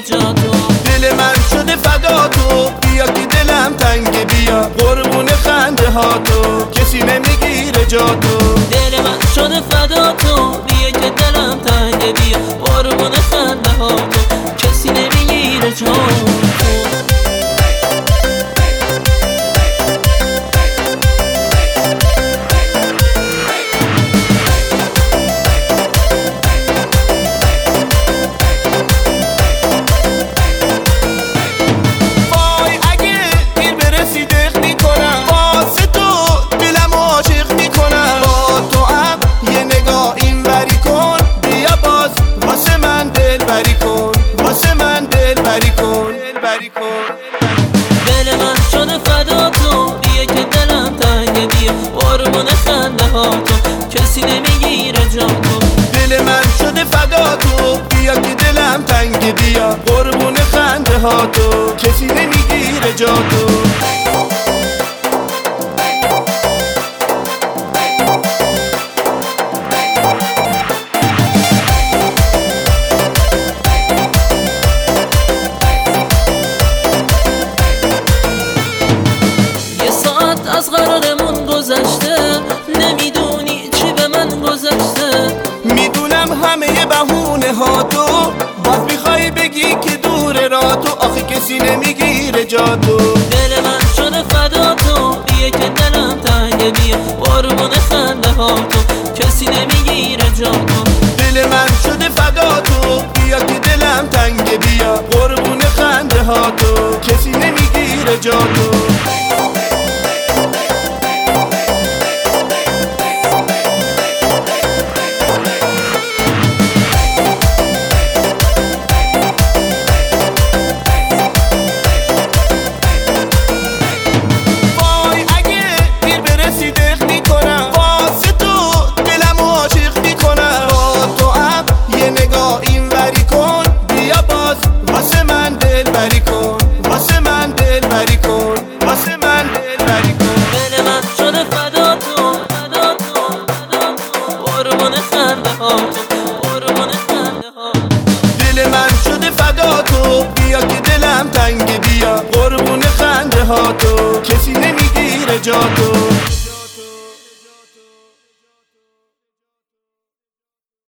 نمیگیره جا تو. دل من شده فدا تو، بیا که دلم تنگ، بیا قربون خنده ها تو، کسی نمیگیره جا تو. دل من شده فدا تو، بیا که دلم تنگ، بیا قربون خنده ها تو، کسی نمیگیره جا تو. دل من شده فدا تو، بیا که دلم تنگ، بیا قربون خنده ها تو، کسی نمیگیره جا تو. دل من شده فدا تو، بیا که دلم تنگ، بیا قربون خنده ها تو، کسی نمیگیره جا تو. از قرارمون گذشته، نمیدونی چی به من گذشته. میدونم همه بهونه ها تو، باز میخوای بگی که دور را تو، آخه کسی نمیگیره جا تو. دل من شده فدا تو، بیا که دلم تنگ، بیا قربون خنده ها تو، کسی نمیگیره جا تو. دل من شده فدا تو، بیا که دلم تنگ، بیا قربون خنده ها تو، کسی نمیگیره جا تو. دل من شده فدا تو، بیا که دلم تنگ، بیا قربون خنده ها تو، کسی نمیگیره جا تو.